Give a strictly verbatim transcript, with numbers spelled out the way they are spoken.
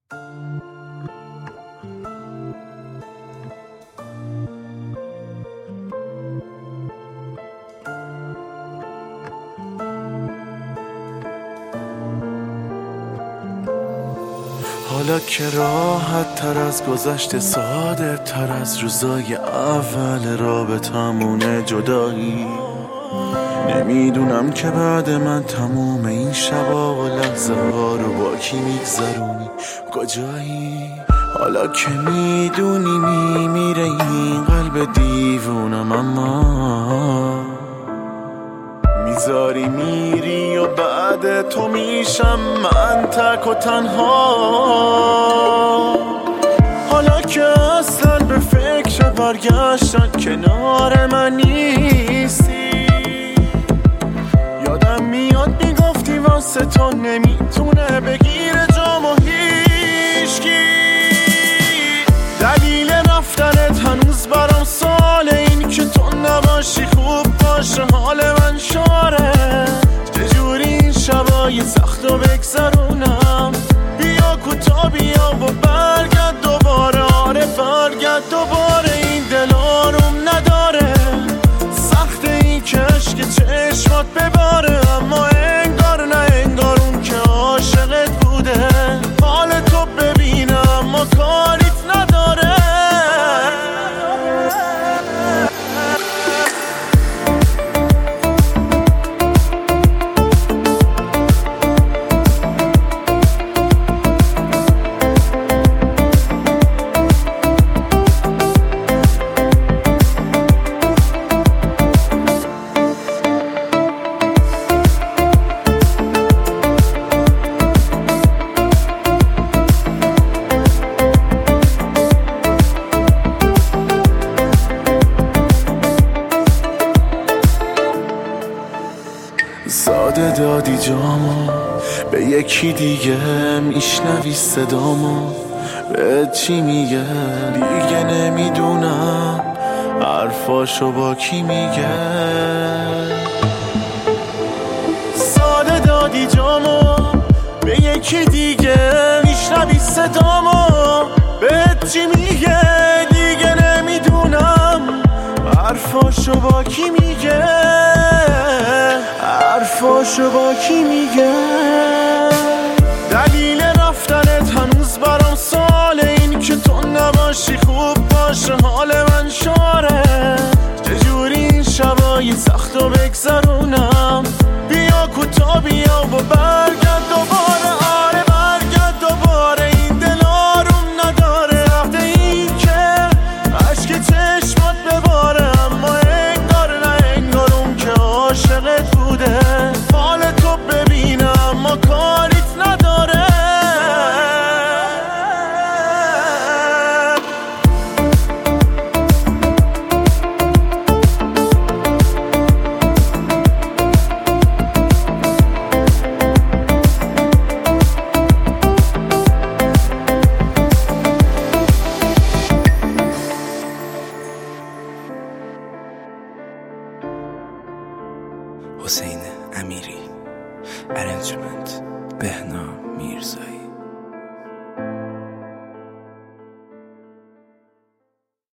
حالا که راحت تر از گذشته، ساده تر از روزای اول رابطمونه جدایی، نمیدونم که بعد من تموم این شبا و لحظه ها رو با کی میگذرونی، کجایی؟ حالا که میدونی میمیره این قلب دیوونم، اما میذاری میری و بعد تو میشم من تک و تنها. حالا که اصلا به فکر برگشتن کنار من نیستی، یادم میاد میگفتی واسه تو نمیتونه بگیره جام و هیچکی. دلیل رفتنت هنوز برام ساله، این که تو نباشی خوب باشه حال من شاره. چجوری این شبای سخت و بگذرونم؟ بیا کوتا بیا و برگرد دوباره، آره برگرد دوباره. این دل آروم نداره، سخت این که عشق چشمات بباره، اما انگار نه انگار اون که عاشقت بوده حال تو ببینم اما کاریت نداره. ساده دادی جامو به یکی دیگه، میشنوی صدامو به چی میگه؟ دیگه نمیدونم حرفاشو با کی میگه. ساده دادی جامو به یکی دیگه، میشنوی صدامو به چی میگه؟ دیگه نمیدونم حرفاشو با کی میگه، حرفاشو با کی میگه. دلیل رفتنت هنوز برام ساله، این که تو نباشی خوب باشه حال من شاره. چجوری این شبای سخت و بگذرونم؟ بیا کوتا بیا و برگرد دوباره، آره برگرد دوباره. این دل آروم نداره، سخت این که عشق چشمات بباره، اما انگار نه انگار اون که عاشقت بوده حال تو ببینم اما کاریت نداره. حسین امیری، ارنجمنت بهنام میرزایی.